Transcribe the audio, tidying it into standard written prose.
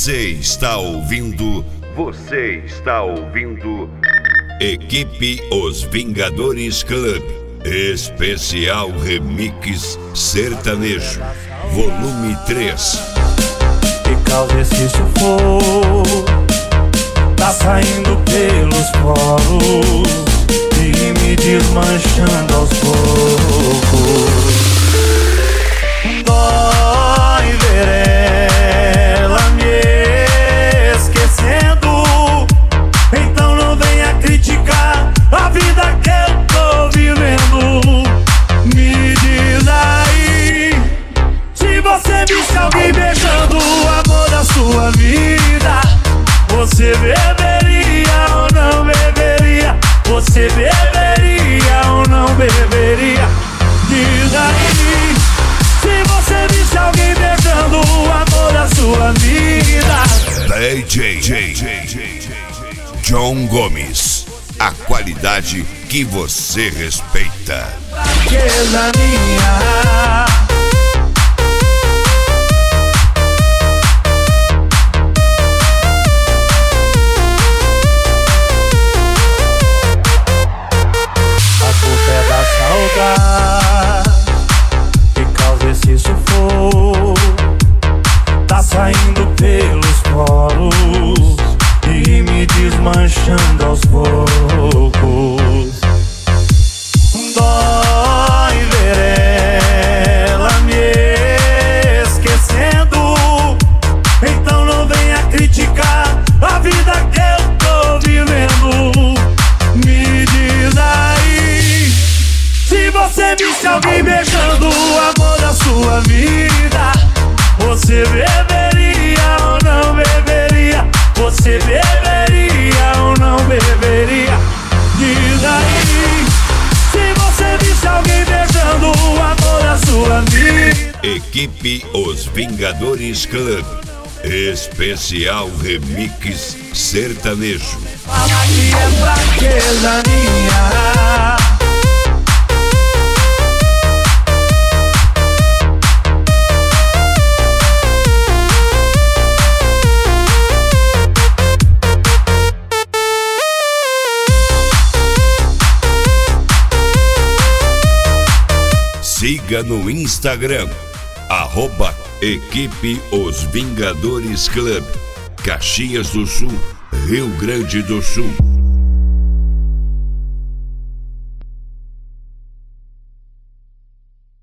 Você está ouvindo Equipe Os Vingadores Club, especial remix sertanejo, volume 3. Que causa esse sufoco, tá saindo pelos poros e me desmanchando aos poucos. Dói ver ela me esquecendo, então não venha criticar a vida que eu tô vivendo. Me diz aí, se você visse alguém beijando o amor da sua vida, você beberia ou não beberia? Você beberia ou não beberia? Diz aí, se você visse alguém beijando o amor da sua vida. DJ John Gomes, a qualidade que você respeita. Fraqueza minha, a culpa é da saudade que causa esse sufoco, tá saindo pelos poros e me desmanchando aos poucos. Dói ver ela me esquecendo, então não venha criticar a vida que eu tô vivendo. Me diz aí, se você visse alguém beijando o amor da sua vida, você beberia ou não beberia? Você beberia ou não beberia? Diz aí, se você visse alguém beijando o amor da sua vida. Equipe Os Vingadores Club, especial remix sertanejo. Fala que é fraqueza minha. Siga no Instagram, @Equipe Os Vingadores Club, Caxias do Sul, Rio Grande do Sul.